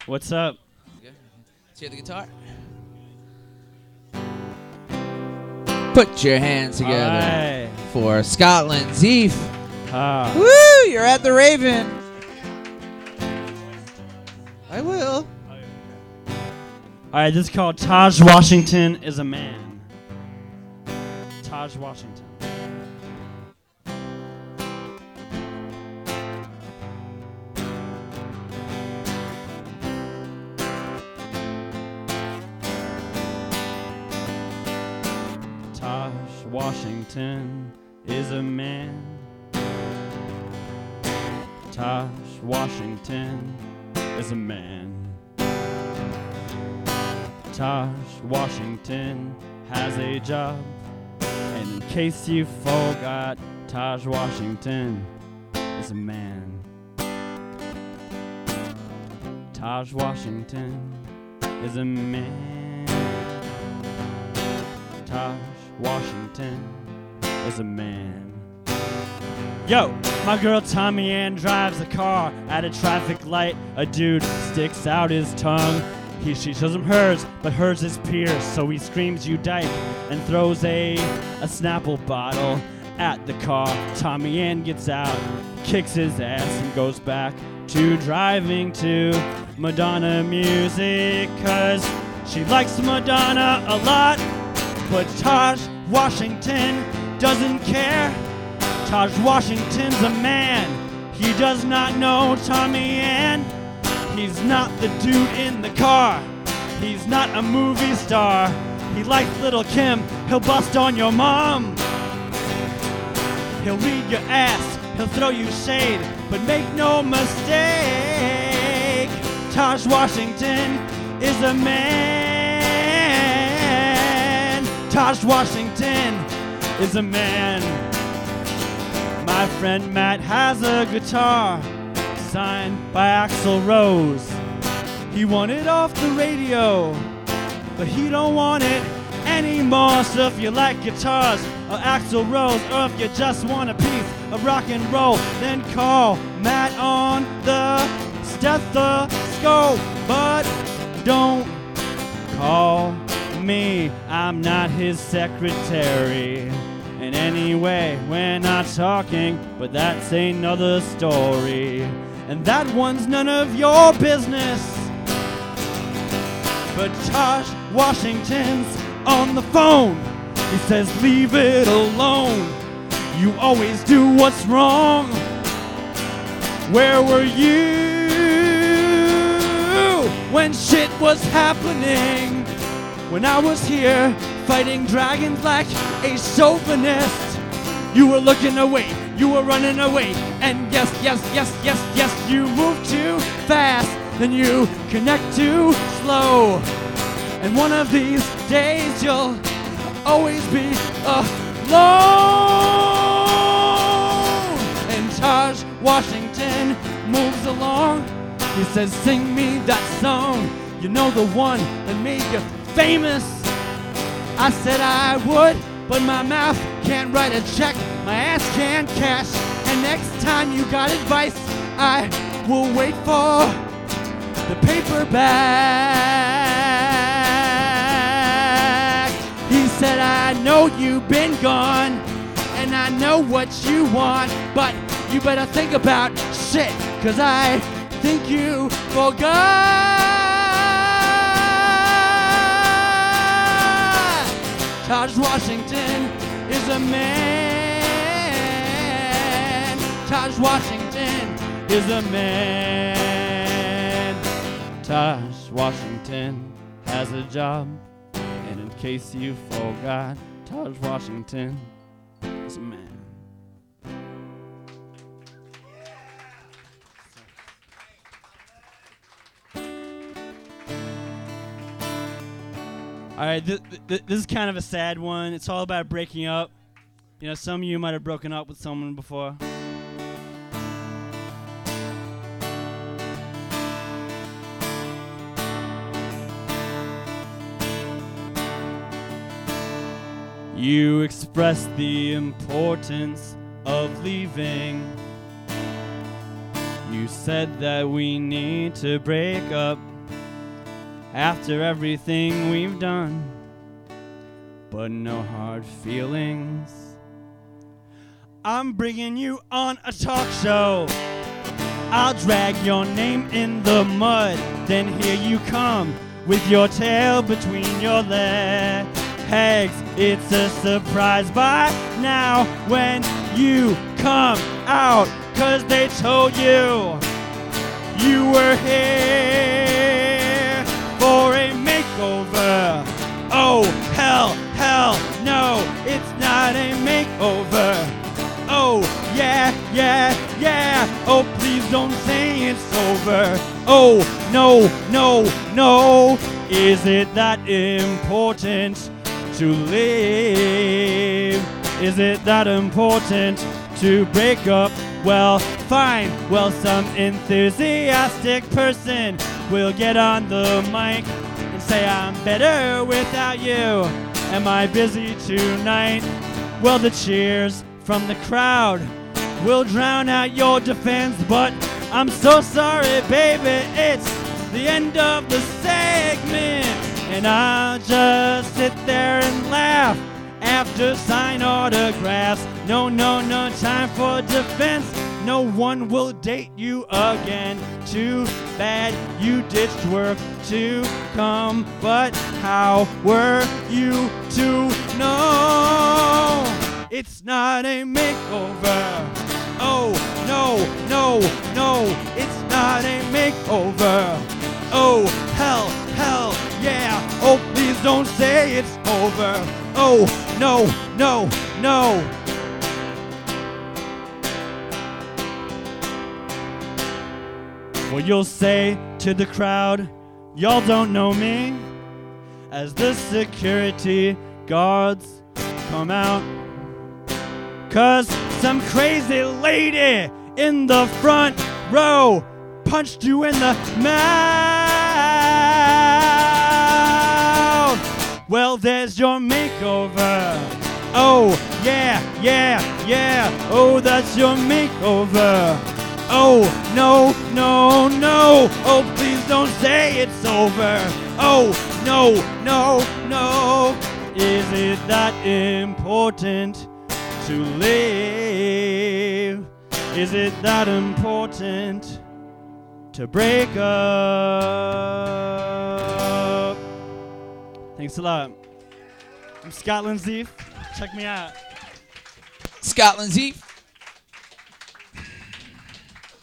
What's up? Okay. Let's hear the guitar. Put your hands together All right. for Scotland Zeef. Ah. Woo! You're at the Raven. I will. All right, this is called Taj Washington is a Man. Taj Washington. Taj Washington is a man. Taj Washington is a man. Taj Washington has a job. And in case you forgot, Taj Washington is a man. Taj Washington is a man. Taj Washington is a man. Yo, my girl Tommy Ann drives a car at a traffic light. A dude sticks out his tongue. She shows him hers, but hers is pierced. So he screams, "You dyke," and throws a Snapple bottle at the car. Tommy Ann gets out, kicks his ass, and goes back to driving to Madonna music. Cause she likes Madonna a lot, but Taj Washington doesn't care. Taj Washington's a man. He does not know Tommy Ann. He's not the dude in the car. He's not a movie star. He likes Little Kim. He'll bust on your mom. He'll read your ass. He'll throw you shade. But make no mistake, Taj Washington is a man. Taj Washington is a man. My friend Matt has a guitar signed by Axl Rose. He won it off the radio, but he don't want it anymore. So if you like guitars or Axl Rose, or if you just want a piece of rock and roll, then call Matt on the stethoscope. But don't call me, I'm not his secretary. And anyway, we're not talking, but that's another story. And that one's none of your business. But Taj Washington's on the phone. He says, leave it alone. You always do what's wrong. Where were you when shit was happening? When I was here fighting dragons like a chauvinist. You were looking away, you were running away, and yes, you move too fast, then you connect too slow. And one of these days you'll always be alone. And Taj Washington moves along. He says, sing me that song, you know, the one that made you famous. I said I would, but my mouth can't write a check, my ass can't cash. And next time you got advice, I will wait for the paperback. He said, I know you've been gone, and I know what you want, but you better think about shit, cause I think you forgot. Taj Washington is a man. Taj Washington is a man. Taj Washington has a job. And in case you forgot, Taj Washington is a man. All right, this is kind of a sad one. It's all about breaking up. You know, some of you might have broken up with someone before. You express the importance of leaving. You You said that we need to break up after everything we've done, but no hard feelings. I'm bringing you on a talk show. I'll drag your name in the mud, then here you come with your tail between your legs. It's a surprise by now when you come out, 'cause they told you you were here for a makeover. Oh, hell no, it's not a makeover. Oh, yeah, oh, please don't say it's over. Oh, no, is it that important to live? Is it that important to break up? Well, fine. Well, some enthusiastic person will get on the mic and say, I'm better without you. Am I busy tonight? Well, the cheers from the crowd will drown out your defense, but I'm so sorry, baby, it's the end of the segment, and I'll just sit there and laugh after sign autographs. No time for defense. No one will date you again. Too bad you ditched work to come, but how were you to know? It's not a makeover. Oh, no, it's not a makeover. Oh, hell, yeah. Oh, please don't say it's over. Oh, no. Well, you'll say to the crowd, y'all don't know me, as the security guards come out. 'Cause some crazy lady in the front row punched you in the mouth. Well, there's your makeover. Oh, yeah. Oh, that's your makeover. Oh, no. Oh, please don't say it's over. Oh, no. Is it that important to live? Is it that important to break up? Thanks a lot. I'm Scotland Zief. Check me out. Scotland Zief.